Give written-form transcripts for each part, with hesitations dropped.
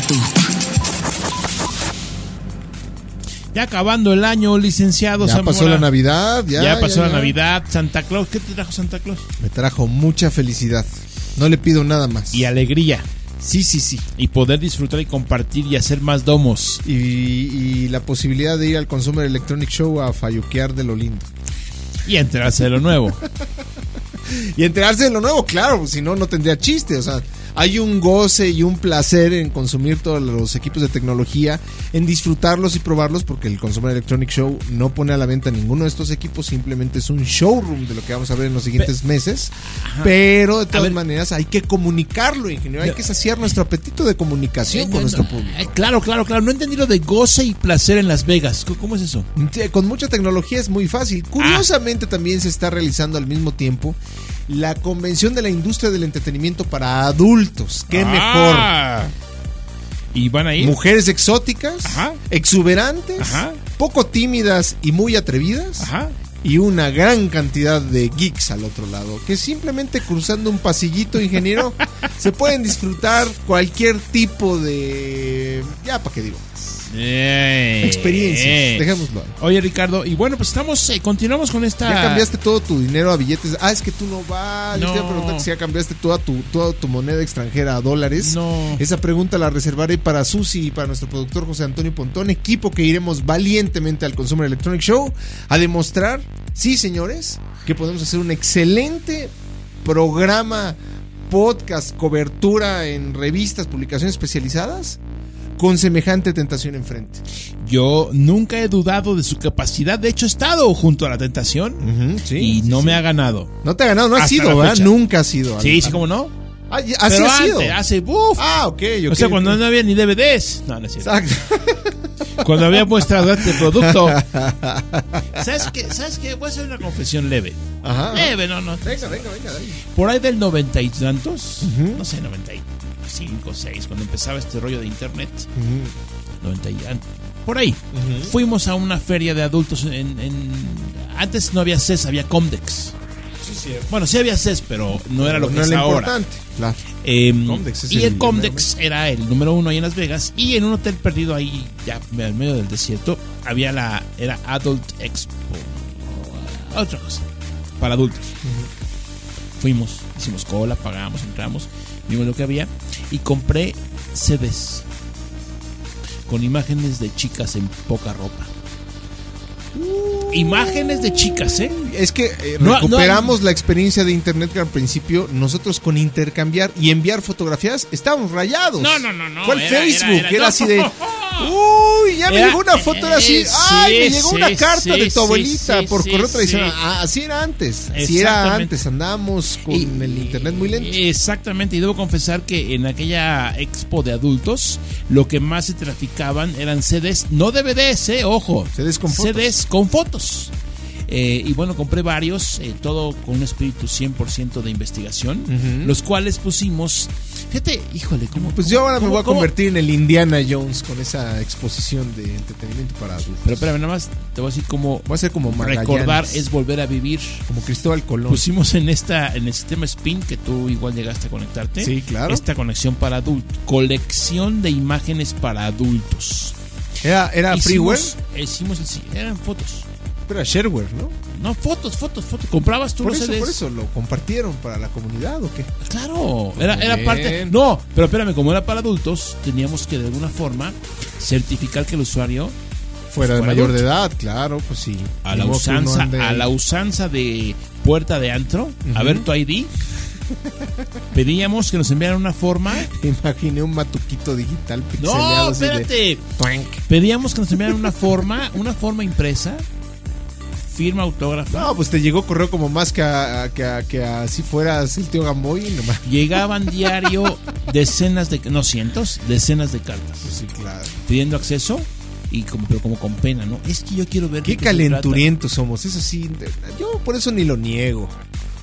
Ya acabando el año, licenciado Ya Zamora. pasó la Navidad. Ya pasó la Navidad. Santa Claus, ¿qué te trajo Santa Claus? Me trajo mucha felicidad. No le pido nada más. Y alegría. Sí. Y poder disfrutar y compartir y hacer más domos. Y la posibilidad de ir al Consumer Electronic Show a falluquear de lo lindo. Y enterarse de lo nuevo. Y enterarse de lo nuevo, claro, si no, no tendría chiste. O sea, hay un goce y un placer en consumir todos los equipos de tecnología, en disfrutarlos y probarlos, porque el Consumer Electronic Show no pone a la venta ninguno de estos equipos, simplemente es un showroom de lo que vamos a ver en los siguientes meses. Ajá. Pero de todas maneras hay que comunicarlo, ingeniero, hay que saciar nuestro apetito de comunicación con nuestro público. Claro. No entendí lo de goce y placer en Las Vegas. ¿Cómo es eso? Con mucha tecnología es muy fácil. Curiosamente también se está realizando al mismo tiempo la convención de la industria del entretenimiento para adultos. ¡Qué mejor! ¿Y van a ir? Mujeres exóticas, Ajá. exuberantes, Ajá. poco tímidas y muy atrevidas. Ajá. Y una gran cantidad de geeks al otro lado, que simplemente cruzando un pasillito, ingeniero, se pueden disfrutar cualquier tipo de... Ya, ¿para qué digo? Experiencias, dejémoslo ahí. Oye, Ricardo, y bueno, pues continuamos con esta... ¿Ya cambiaste todo tu dinero a billetes? Es que tú no vas. No. Yo te iba a preguntar si ya cambiaste toda tu moneda extranjera a dólares. No. Esa pregunta la reservaré para Susi y para nuestro productor José Antonio Pontón, equipo que iremos valientemente al Consumer Electronic Show a demostrar, sí señores, que podemos hacer un excelente programa, podcast, cobertura en revistas, publicaciones especializadas, con semejante tentación enfrente. Yo nunca he dudado de su capacidad. De hecho, he estado junto a la tentación y no me ha ganado. No te ha ganado, no ha sido, ¿verdad? Nunca ha sido. Sí, ¿cómo no? Así pero ha sido. Ok. O sea, cuando no había ni DVDs. No es cierto. Exacto. Cuando había muestras de este producto. ¿Sabes qué? Voy a hacer una confesión leve. Ajá. Leve, no. Venga. Por ahí del 90 y tantos, no sé, 95, 6, cuando empezaba este rollo de internet. 90 y por ahí. Fuimos a una feria de adultos antes no había CES, había Comdex. Sí. Bueno, sí había CES, pero no era lo que no es era ahora. Importante. Claro. Comdex es el Comdex era el número 1 ahí en Las Vegas, y en un hotel perdido ahí ya en medio del desierto era Adult Expo, otra cosa para adultos. Fuimos, hicimos cola, pagamos, entramos, vimos lo que había y compré CDs con imágenes de chicas en poca ropa. Imágenes de chicas, Es que recuperamos la experiencia de internet que al principio nosotros con intercambiar y enviar fotografías estábamos rayados. No. Fue el Facebook, era así de... Uy, ya me llegó una foto, era así. Me llegó una carta de tu abuelita por correo tradicional. Así era antes. Así era antes. Andábamos con el internet muy lento. Exactamente. Y debo confesar que en aquella expo de adultos, lo que más se traficaban eran CDs, no DVDs, ojo. CDs con fotos. CDs con fotos. Y bueno, compré varios, todo con un espíritu 100% de investigación, los cuales pusimos. Fíjate, híjole, yo ahora me voy a convertir en el Indiana Jones con esa exposición de entretenimiento para adultos. Pero espérame, nada más te voy a decir cómo. Voy a ser como Magallanes. Recordar es volver a vivir. Como Cristóbal Colón. Pusimos en el sistema Spin, que tú igual llegaste a conectarte. Sí, claro. Esta conexión para adultos. Colección de imágenes para adultos. ¿Era freeware? Eran fotos. Pero era shareware, ¿no? No, fotos. Comprabas tú por los eso, CDs. Por eso, ¿lo compartieron para la comunidad o qué? Claro, era parte. No, pero espérame, como era para adultos, teníamos que de alguna forma certificar que el usuario fuera de mayor de edad, claro, pues sí. A la usanza de puerta de antro, a ver tu ID. Pedíamos que nos enviaran una forma. Imaginé un matuquito digital pixeleado. No, espérate. Pedíamos que nos enviaran una forma impresa, firma, autógrafa. No, pues te llegó correo como más que así fueras el tío Gamboy. Nomás. Llegaban diario decenas de cartas. Pues sí, claro. Pidiendo acceso. Pero como con pena, ¿no? Es que yo quiero ver. Qué calenturientos somos, eso sí. Yo por eso ni lo niego.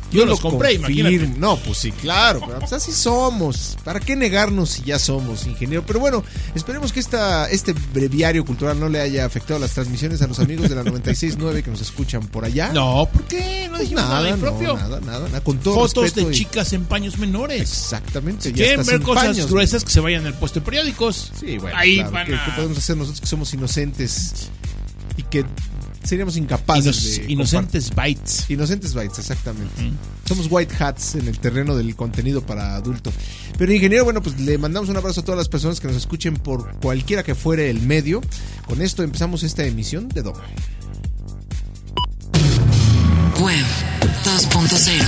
Yo los compré, imagínate. No, pues sí, claro, pero pues así somos. ¿Para qué negarnos si ya somos, ingeniero? Pero bueno, esperemos que este breviario cultural no le haya afectado las transmisiones a los amigos de la 96.9 que nos escuchan por allá. No, ¿por qué? No dijimos nada impropio. Nada, con todo Fotos respeto de chicas en paños menores. Exactamente. Si quieren ver cosas gruesas, que se vayan al puesto de periódicos. Sí, bueno, ahí claro, van ¿qué podemos hacer nosotros que somos inocentes y que seríamos incapaces de Inocentes bytes. Inocentes bytes, exactamente. Somos white hats en el terreno del contenido para adulto. Pero ingeniero, bueno, pues le mandamos un abrazo a todas las personas que nos escuchen por cualquiera que fuere el medio. Con esto empezamos esta emisión de Domo. Web 2.0.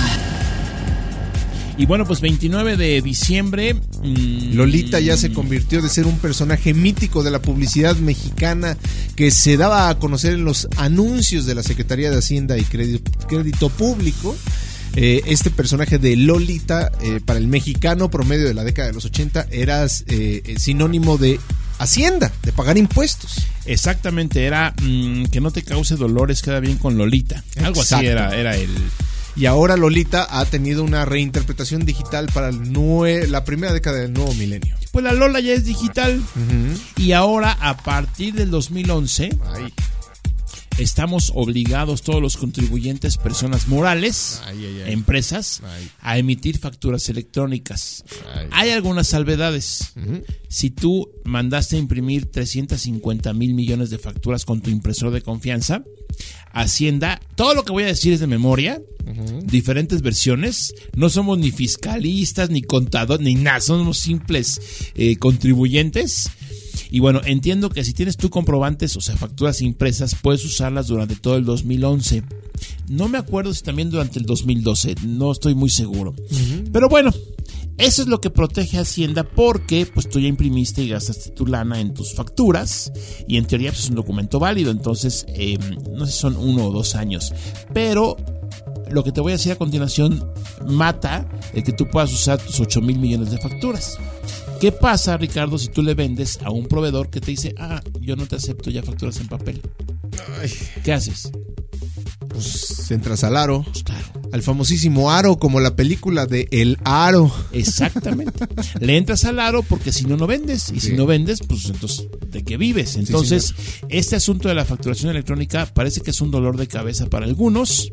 Y bueno, pues 29 de diciembre. Lolita ya se convirtió de ser un personaje mítico de la publicidad mexicana que se daba a conocer en los anuncios de la Secretaría de Hacienda y Crédito Público. Este personaje de Lolita, para el mexicano promedio de la década de los 80, era sinónimo de Hacienda, de pagar impuestos. Exactamente, era que no te cause dolores, queda bien con Lolita. Algo así era el... Y ahora Lolita ha tenido una reinterpretación digital para la primera década del nuevo milenio. Pues la Lola ya es digital. Y ahora, a partir del 2011, estamos obligados todos los contribuyentes, personas morales, empresas, a emitir facturas electrónicas. Hay algunas salvedades. Si tú mandaste a imprimir 350,000 millones de facturas con tu impresor de confianza, Hacienda, todo lo que voy a decir es de memoria, diferentes versiones, no somos ni fiscalistas, ni contadores, ni nada, somos simples contribuyentes. Y bueno, entiendo que si tienes tú comprobantes, o sea, facturas impresas, puedes usarlas durante todo el 2011. No me acuerdo si también durante el 2012, no estoy muy seguro. Pero bueno, eso es lo que protege a Hacienda, porque pues tú ya imprimiste y gastaste tu lana en tus facturas y en teoría pues, es un documento válido. Entonces, no sé si son 1 o 2 años. Pero lo que te voy a decir a continuación mata el que tú puedas usar tus 8,000 millones de facturas. ¿Qué pasa, Ricardo, si tú le vendes a un proveedor que te dice, yo no te acepto ya facturas en papel? ¿Qué haces? Pues entras al aro. Pues claro. Al famosísimo aro, como la película de El Aro. Exactamente. Le entras al aro porque si no, no vendes. Y si no vendes, pues entonces, ¿de qué vives? Entonces, este asunto de la facturación electrónica parece que es un dolor de cabeza para algunos,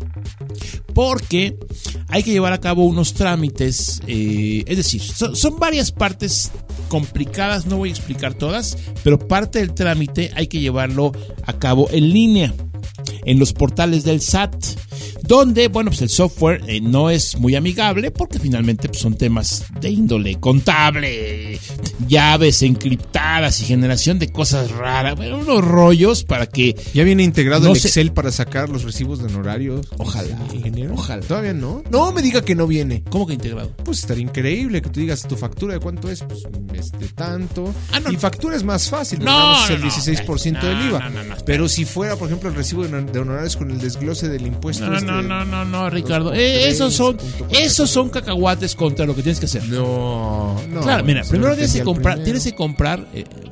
porque hay que llevar a cabo unos trámites, es decir, son varias partes complicadas, no voy a explicar todas, pero parte del trámite hay que llevarlo a cabo en línea, en los portales del SAT, donde, bueno, pues el software no es muy amigable porque finalmente pues, son temas de índole contable, llaves encriptadas y generación de cosas raras, bueno, unos rollos para que... ¿Ya viene integrado el Excel para sacar los recibos de honorarios? Ojalá, ingeniero. Ojalá. ¿Todavía no? No me diga que no viene. ¿Cómo que integrado? Pues estaría increíble que tú digas tu factura de cuánto es, pues de tanto. No. Y factura es más fácil, no, es el 16% del IVA. No, pero si fuera, por ejemplo, el recibo de honorarios con el desglose del impuesto... No, Ricardo. Esos son cacahuates contra lo que tienes que hacer. No. Claro, mira, primero tienes que comprar,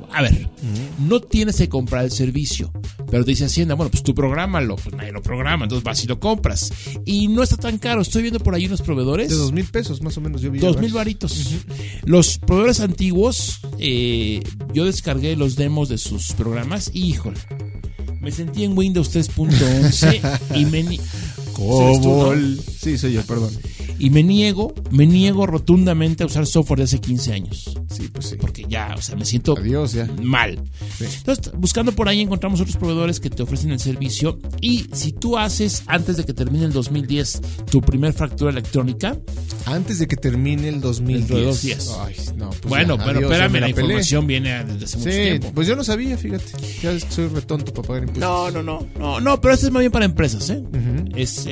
no tienes que comprar el servicio, pero te dice Hacienda, bueno, pues tú prográmalo, pues nadie lo programa, entonces vas y lo compras. Y no está tan caro, estoy viendo por ahí unos proveedores. De 2,000 pesos más o menos, yo vi. 2,000 varitos. Los proveedores antiguos, yo descargué los demos de sus programas y, híjole, me sentí en Windows 3.11 y ¿Cómo? Sí, soy yo, perdón. Y me niego rotundamente a usar software de hace 15 años. Sí, pues sí. Porque ya, o sea, me siento ya mal. Sí. Entonces, buscando por ahí encontramos otros proveedores que te ofrecen el servicio. Y si tú haces, antes de que termine el 2010, tu primer factura electrónica. Antes de que termine el 2010. Ay, no, pues bueno, ya, pero adiós, espérame, la información viene desde hace mucho tiempo. Pues yo no sabía, fíjate. Ya es que soy retonto para pagar impuestos. No, pero esto es más bien para empresas, ¿eh? Es,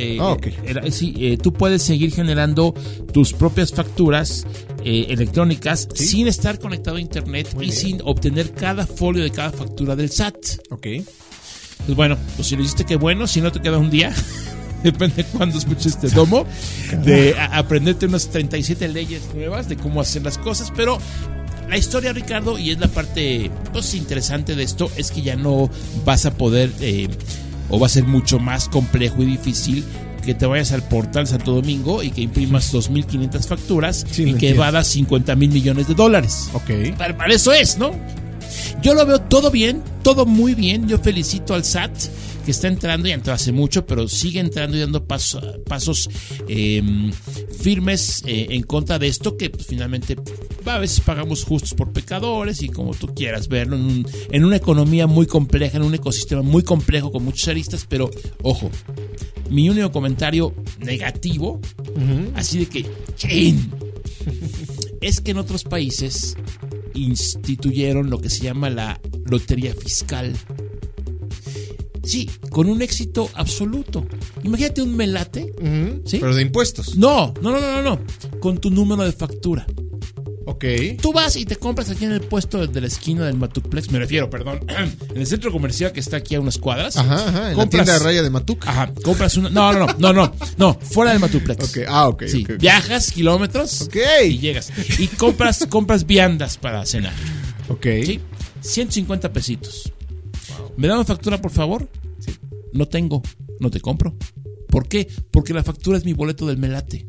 tú puedes seguir generando tus propias facturas electrónicas sin estar conectado a internet sin obtener cada folio de cada factura del SAT. Ok. Pues bueno, pues si lo hiciste, qué bueno. Si no, te queda un día. Depende de cuándo escuches este domo. De aprenderte unas 37 leyes nuevas de cómo hacer las cosas. Pero la historia, Ricardo, y es la parte pues interesante de esto, es que ya no vas a poder o va a ser mucho más complejo y difícil que te vayas al portal Santo Domingo y que imprimas 2.500 facturas Sí, y lo que entiendo. evadas 50,000 millones de dólares. Ok. Para eso es, ¿no? Yo lo veo todo bien, todo muy bien. Yo felicito al SAT, que está entrando, ya entró hace mucho, pero sigue entrando y dando pasos firmes en contra de esto, que pues, finalmente a veces pagamos justos por pecadores y como tú quieras verlo, en una economía muy compleja, en un ecosistema muy complejo con muchos aristas, pero ojo, mi único comentario negativo, así de que, ¡chin!, es que en otros países instituyeron lo que se llama la lotería fiscal. Sí, con un éxito absoluto. Imagínate un melate. ¿Sí? Pero de impuestos. No. Con tu número de factura. Ok. Tú vas y te compras aquí en el puesto de la esquina del Matuplex, me refiero, perdón, en el centro comercial que está aquí a unas cuadras. Ajá, en la tienda de raya de Matuc. Ajá, compras una. No, fuera del Matuplex. Ok, ok. Sí, ok. viajas kilómetros Ok. y llegas. Y compras viandas para cenar. Ok. ¿Sí? 150 pesitos. ¿Me da una factura, por favor? Sí. No tengo, no te compro. ¿Por qué? Porque la factura es mi boleto del melate.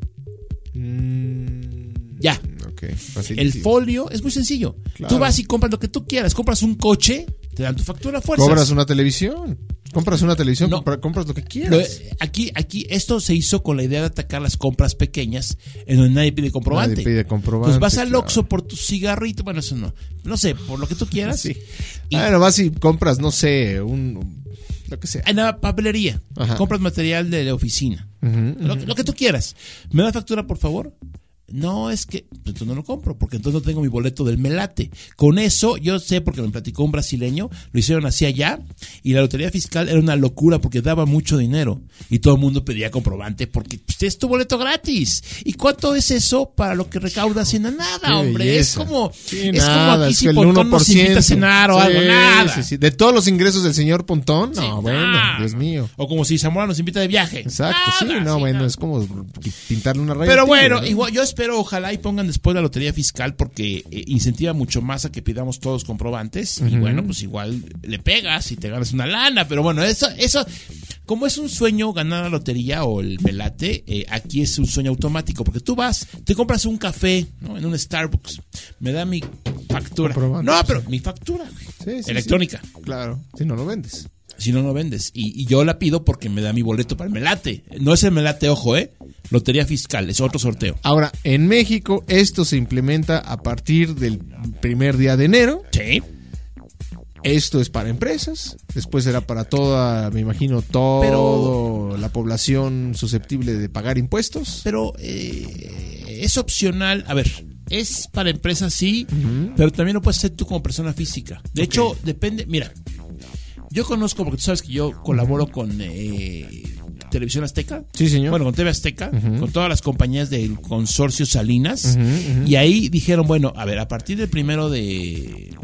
Ya. Ok, facilísimo. El folio es muy sencillo. Claro. Tú vas y compras lo que tú quieras. Compras un coche, te dan tu factura a fuerzas. Cobras una televisión. Compras una televisión, No. compras lo que Lo- quieras. Aquí, esto se hizo con la idea de atacar las compras pequeñas en donde nadie pide comprobante. Nadie pide comprobante, Pues vas al claro. Oxxo por tu cigarrito, bueno, eso no sé, por lo que tú quieras. Sí. Y Bueno, vas y compras, no sé, lo que sea. en la papelería, Ajá. compras material de la oficina. Ujú, Lo que tú quieras. ¿Me da factura, por favor? No, es que entonces no lo compro, porque entonces no tengo mi boleto del melate. Con eso, yo sé, porque me platicó un brasileño, lo hicieron así allá, y la lotería fiscal era una locura porque daba mucho dinero, y todo el mundo pedía comprobante, porque pues, es tu boleto gratis. ¿Y cuánto es eso para lo que recauda Hacienda? Nada, Qué hombre. belleza. Es como Nada, aquí es si el Pontón nos 1%. invita a cenar o algo, Sí, nada. sí. De todos los ingresos del señor Pontón, no, Sí, bueno, nada. Dios mío. O como si Zamora nos invita de viaje. Exacto, Nada, sí, no, bueno, nada. es como pintarle una raya. Pero al tigre, bueno, ¿no? igual yo espero, ojalá y pongan después la lotería fiscal porque incentiva mucho más a que pidamos todos comprobantes. Y bueno, pues igual le pegas y te ganas una lana. Pero bueno, eso como es un sueño ganar la lotería o el melate, aquí es un sueño automático. Porque tú vas, te compras un café, ¿no? En un Starbucks. Me da mi factura. Comprobante, No, pero mi factura, güey, Sí, electrónica. sí. Claro, si no lo vendes. Si no, no vendes. Y yo la pido porque me da mi boleto para el melate. No es el melate, ojo, lotería fiscal, es otro sorteo. Ahora, en México esto se implementa a partir del primer día de enero. Sí. Esto es para empresas, después será para toda, me imagino, toda la población susceptible de pagar impuestos. Pero es opcional. A ver, es para empresas, sí, pero también lo puedes hacer tú como persona física. De hecho, depende. Mira, yo conozco, porque tú sabes que yo colaboro con Televisión Azteca. Sí, señor. Bueno, con TV Azteca, con todas las compañías del consorcio Salinas. Y ahí dijeron, bueno, a ver, a partir del 1 de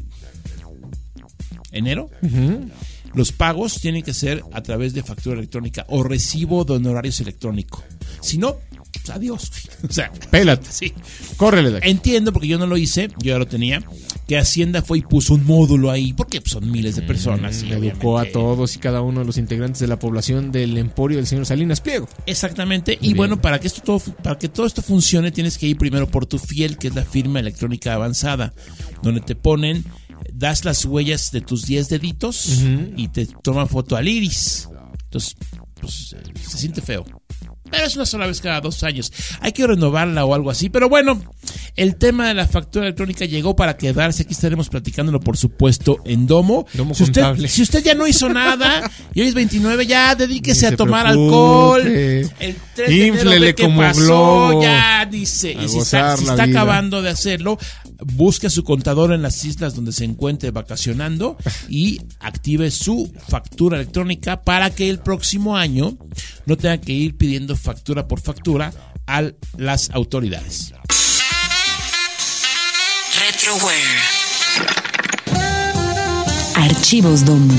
enero, los pagos tienen que ser a través de factura electrónica o recibo de honorarios electrónico. Si no, pues adiós. O sea, Pélate. sí. Córrele de aquí. Entiendo, porque yo no lo hice, yo ya lo tenía, que Hacienda fue y puso un módulo ahí, porque pues, son miles de personas. Y Educó a obviamente- todos y cada uno de los integrantes de la población del emporio del señor Salinas Pliego. Exactamente. Muy Y bueno, bien. para que todo esto funcione, tienes que ir primero por tu FIEL, que es la firma electrónica avanzada, donde te ponen, das las huellas de tus 10 deditos y te toman foto al iris. Entonces, pues se siente feo. Pero es una sola vez cada 2 años. Hay que renovarla o algo así. Pero bueno, el tema de la factura electrónica llegó para quedarse. Aquí estaremos platicándolo, por supuesto, en Domo. Domo Si usted, Contable. si usted ya no hizo nada y hoy es 29, ya dedíquese Ni a se tomar preocupe. alcohol. El 3 de enero Inflele ve qué como pasó, globo. ya dice. A Y si gozar está la vida. acabando de hacerlo, busque a su contador en las islas donde se encuentre vacacionando y active su factura electrónica para que el próximo año no tenga que ir pidiendo factura por factura a las autoridades. Retroware. Archivos Domo.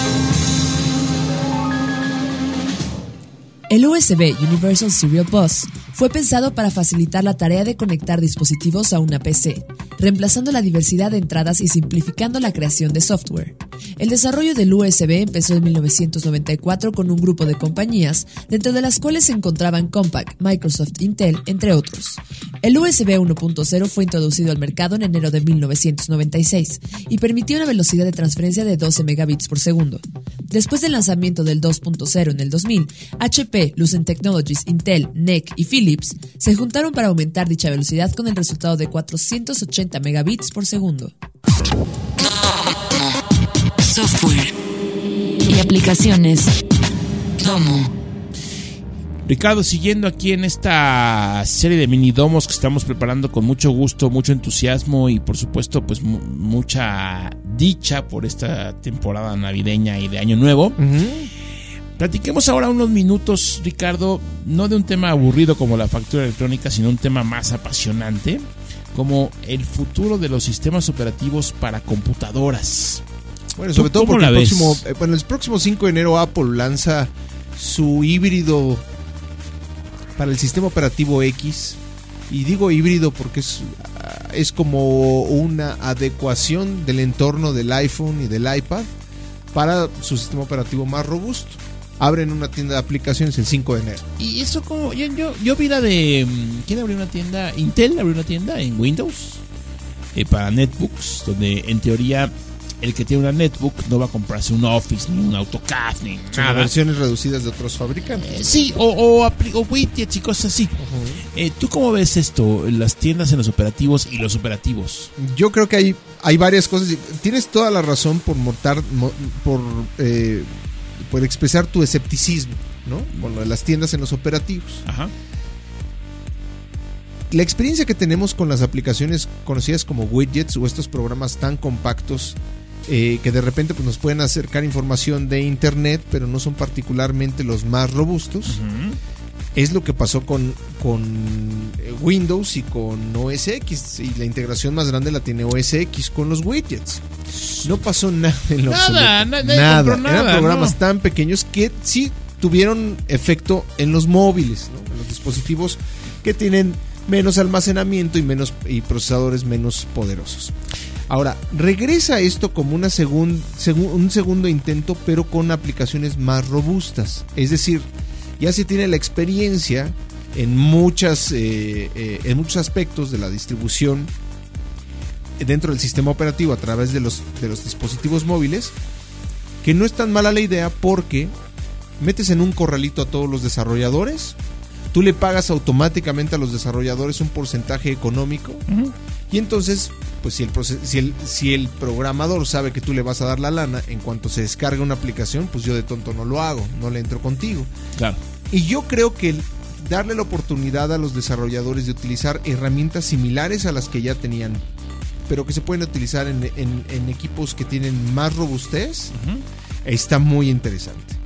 El USB Universal Serial Bus fue pensado para facilitar la tarea de conectar dispositivos a una PC, reemplazando la diversidad de entradas y simplificando la creación de software. El desarrollo del USB empezó en 1994 con un grupo de compañías, dentro de las cuales se encontraban Compaq, Microsoft, Intel, entre otros. El USB 1.0 fue introducido al mercado en enero de 1996 y permitió una velocidad de transferencia de 12 megabits por segundo. Después del lanzamiento del 2.0 en el 2000, HP, Lucent Technologies, Intel, NEC y Philips se juntaron para aumentar dicha velocidad con el resultado de 480 megabits por segundo. Software y aplicaciones. Domo. Ricardo, siguiendo aquí en esta serie de mini domos que estamos preparando con mucho gusto, mucho entusiasmo y por supuesto pues mucha dicha por esta temporada navideña y de Año Nuevo. Platiquemos ahora unos minutos, Ricardo, no de un tema aburrido como la factura electrónica, sino un tema más apasionante, como el futuro de los sistemas operativos para computadoras. Bueno, sobre todo porque el próximo 5 de enero Apple lanza su híbrido para el sistema operativo X. Y digo híbrido porque es como una adecuación del entorno del iPhone y del iPad para su sistema operativo más robusto. Abren una tienda de aplicaciones el 5 de enero. Y eso como... Yo vi la de... ¿Quién abrió una tienda? Intel abrió una tienda en Windows para netbooks, donde en teoría el que tiene una netbook no va a comprarse un Office, ni un AutoCAD, ni nada. Son versiones reducidas de otros fabricantes. Sí, o widgets y cosas así. ¿Tú cómo ves esto? Las tiendas en los operativos y los operativos. Yo creo que hay varias cosas. Tienes toda la razón por expresar tu escepticismo, ¿no? Con lo de las tiendas en los operativos. Ajá. La experiencia que tenemos con las aplicaciones conocidas como widgets o estos programas tan compactos que de repente pues, nos pueden acercar información de internet, pero no son particularmente los más robustos. Es lo que pasó con Windows y con OS X, y la integración más grande la tiene OS X con los widgets. No pasó nada en lo absoluto. Nada. Eran programas tan pequeños que sí tuvieron efecto en los móviles, ¿no? En los dispositivos que tienen menos almacenamiento y procesadores menos poderosos. Ahora, regresa esto como un segundo intento, pero con aplicaciones más robustas. Es decir, ya se tiene la experiencia en muchos aspectos de la distribución dentro del sistema operativo a través de los dispositivos móviles, que no es tan mala la idea porque metes en un corralito a todos los desarrolladores, tú le pagas automáticamente a los desarrolladores un porcentaje económico, y entonces pues si el programador sabe que tú le vas a dar la lana en cuanto se descarga una aplicación, pues yo de tonto no lo hago, no le entro contigo. Claro. Y yo creo que darle la oportunidad a los desarrolladores de utilizar herramientas similares a las que ya tenían, pero que se pueden utilizar en equipos que tienen más robustez, está muy interesante.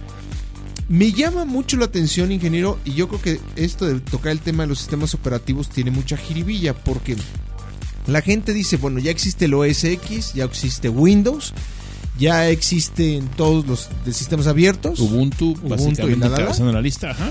Me llama mucho la atención, ingeniero, y yo creo que esto de tocar el tema de los sistemas operativos tiene mucha jiribilla, porque la gente dice, bueno, ya existe el OS X, ya existe Windows, ya existen todos los de sistemas abiertos, Ubuntu básicamente y encabezando la lista. Ajá.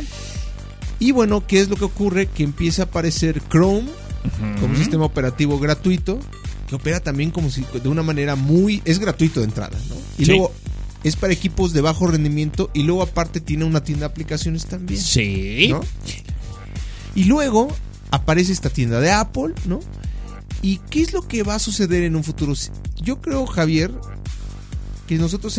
Y bueno, ¿qué es lo que ocurre? Que empieza a aparecer Chrome como un sistema operativo gratuito, que opera también como si de una manera es gratuito de entrada, ¿no? Y luego es para equipos de bajo rendimiento, y luego aparte tiene una tienda de aplicaciones también. Sí. ¿No? Y luego aparece esta tienda de Apple, ¿no? ¿Y qué es lo que va a suceder en un futuro? Yo creo, Javier, que nosotros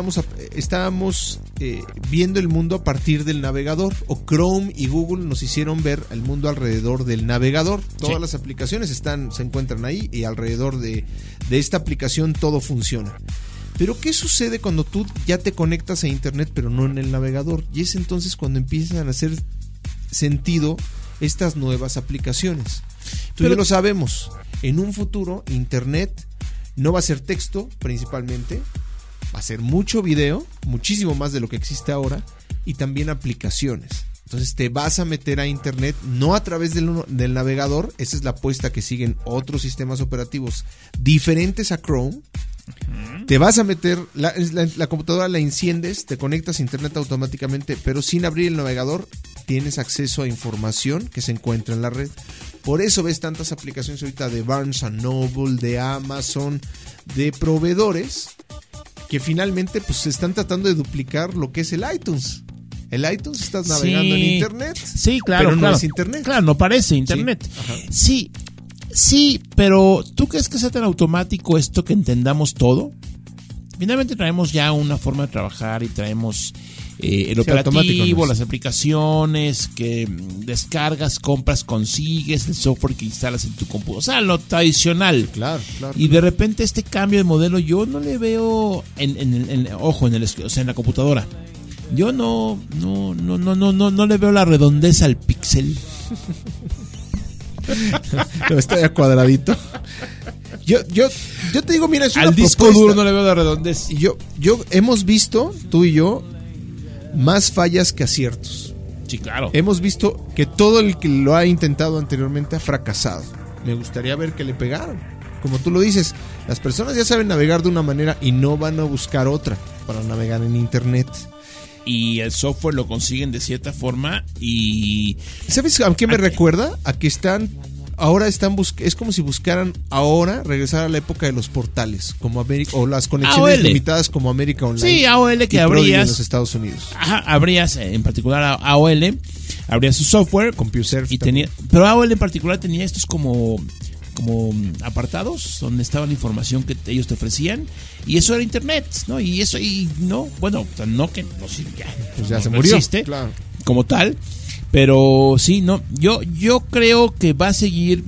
estábamos viendo el mundo a partir del navegador, o Chrome y Google nos hicieron ver el mundo alrededor del navegador. Todas las aplicaciones se encuentran ahí, y alrededor de esta aplicación todo funciona. Pero ¿qué sucede cuando tú ya te conectas a internet pero no en el navegador? Y es entonces cuando empiezan a hacer sentido estas nuevas aplicaciones. Tú ya lo sabemos, en un futuro internet no va a ser texto principalmente, va a ser mucho video, muchísimo más de lo que existe ahora, y también aplicaciones. Entonces te vas a meter a internet no a través del navegador. Esa es la apuesta que siguen otros sistemas operativos diferentes a Chrome. Te vas a meter, la computadora la enciendes, te conectas a internet automáticamente, pero sin abrir el navegador tienes acceso a información que se encuentra en la red. Por eso ves tantas aplicaciones ahorita de Barnes & Noble, de Amazon, de proveedores que finalmente pues están tratando de duplicar lo que es el iTunes. El iTunes estás navegando en internet. Sí, claro, pero no claro. es internet. Claro, no parece internet. Sí, pero ¿tú crees que sea tan automático esto que entendamos todo? Finalmente traemos ya una forma de trabajar y traemos el operativo, las aplicaciones que descargas, compras, consigues, el software que instalas en tu computadora. O sea, lo tradicional. Claro. Y de repente este cambio de modelo yo no le veo en la computadora. Yo no le veo la redondez al píxel. No, está ya cuadradito. Yo te digo, mira, es una al disco propuesta. duro no le veo la redondez. Yo hemos visto, tú y yo, más fallas que aciertos. Sí, claro. Hemos visto que todo el que lo ha intentado anteriormente ha fracasado. Me gustaría ver que le pegaron. Como tú lo dices, las personas ya saben navegar de una manera y no van a buscar otra para navegar en internet. Y el software lo consiguen de cierta forma y... ¿Sabes a qué me recuerda? A que ahora es como si buscaran ahora regresar a la época de los portales como o las conexiones AOL. Limitadas como América Online. Sí, AOL que y abrías en los Estados Unidos. Ajá, abrías en particular AOL, abrías su software, CompuServe y tenía, pero AOL en particular tenía estos como apartados donde estaba la información que ellos te ofrecían y eso era internet, ¿no? Y eso ya se murió, existe, claro, como tal. Pero sí, no, yo creo que va a seguir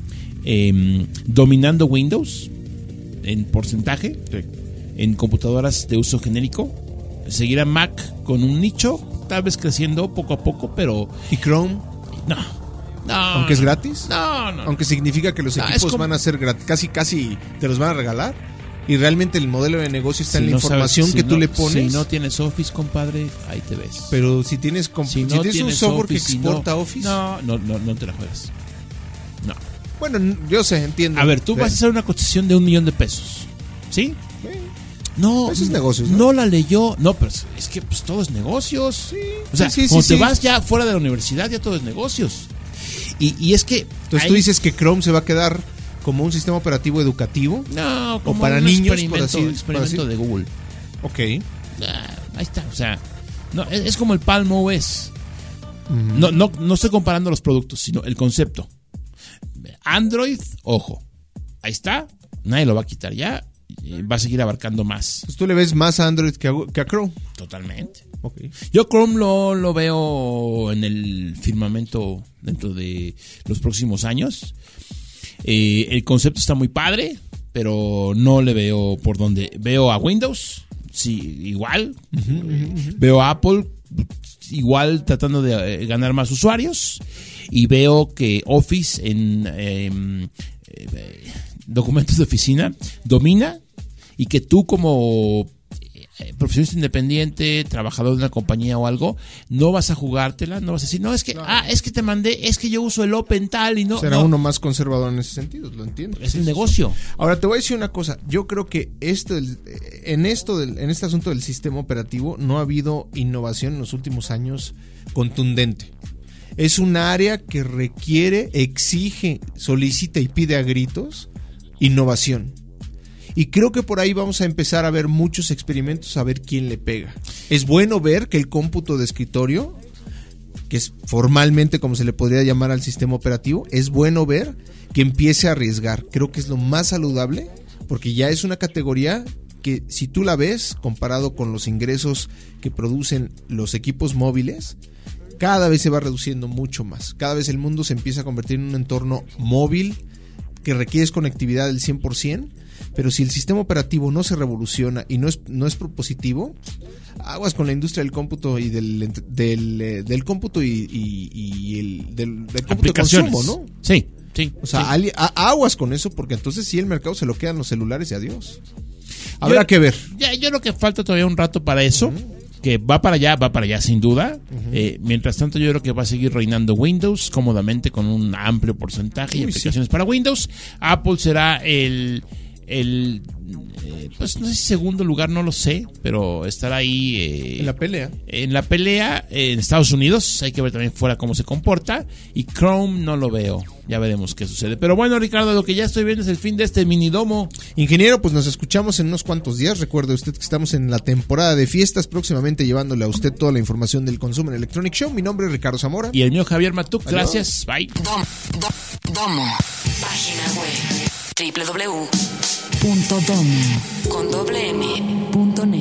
dominando Windows en porcentaje, en computadoras de uso genérico. Seguirá Mac con un nicho, tal vez creciendo poco a poco, pero... ¿Y Chrome? No. ¿Aunque es gratis? No. Aunque significa que los equipos van a ser gratis, casi te los van a regalar. Y realmente el modelo de negocio está en la información que tú le pones. Si no tienes Office, compadre, ahí te ves. Pero si tienes un software que exporta Office. No te la juegas. No. Bueno, yo sé, entiendo. A ver, tú vas a hacer una cotización de $1,000,000. ¿Sí? No, eso es negocios, ¿no? La leyó. No, pero es que pues todo es negocios. Sí, o sea, cuando te vas ya fuera de la universidad, ya todo es negocios. Y es que... Entonces tú dices que Chrome se va a quedar como un sistema operativo educativo. No, como o para un niños, experimento de Google. Ok. Ahí está, o sea, no, es como el Palm OS. Uh-huh. No estoy comparando los productos, sino el concepto. Android, ojo, ahí está, nadie lo va a quitar ya, va a seguir abarcando más. Pues tú le ves más a Android que a Chrome. Totalmente. Okay. Yo Chrome lo veo en el firmamento dentro de los próximos años. El concepto está muy padre, pero no le veo por dónde. Veo a Windows, sí, igual. Veo a Apple igual tratando de ganar más usuarios. Y veo que Office en documentos de oficina domina y que tú como profesionista independiente, trabajador de una compañía o algo, no vas a jugártela, no vas a decir, no, es que es que te mandé, es que yo uso el Open tal y no. Será uno más conservador en ese sentido, lo entiendo. Es el negocio. Ahora te voy a decir una cosa, yo creo que en este asunto del sistema operativo no ha habido innovación en los últimos años contundente. Es un área que requiere, exige, solicita y pide a gritos innovación. Y creo que por ahí vamos a empezar a ver muchos experimentos a ver quién le pega. Es bueno ver que el cómputo de escritorio, que es formalmente como se le podría llamar al sistema operativo, es bueno ver que empiece a arriesgar. Creo que es lo más saludable porque ya es una categoría que si tú la ves comparado con los ingresos que producen los equipos móviles, cada vez se va reduciendo mucho más. Cada vez el mundo se empieza a convertir en un entorno móvil que requiere conectividad del 100%. Pero si el sistema operativo no se revoluciona y no es propositivo, aguas con la industria del cómputo y del cómputo y del cómputo de consumo, ¿no? Sí. O sea, aguas con eso porque entonces sí el mercado se lo quedan los celulares y adiós. Habrá que ver. Yo creo que falta todavía un rato para eso. Que va para allá sin duda. Mientras tanto yo creo que va a seguir reinando Windows cómodamente con un amplio porcentaje y aplicaciones para Windows. Apple será el pues no sé si segundo lugar, no lo sé, pero estará ahí En la pelea. en Estados Unidos. Hay que ver también fuera cómo se comporta. Y Chrome no lo veo, ya veremos qué sucede. Pero bueno, Ricardo, lo que ya estoy viendo es el fin de este minidomo. Ingeniero, pues nos escuchamos en unos cuantos días. Recuerde usted que estamos en la temporada de fiestas, próximamente llevándole a usted toda la información del Consumer Electronic Show. Mi nombre es Ricardo Zamora. Y el mío, Javier Matuk. Gracias, bye. Domo. Página web www.domo.net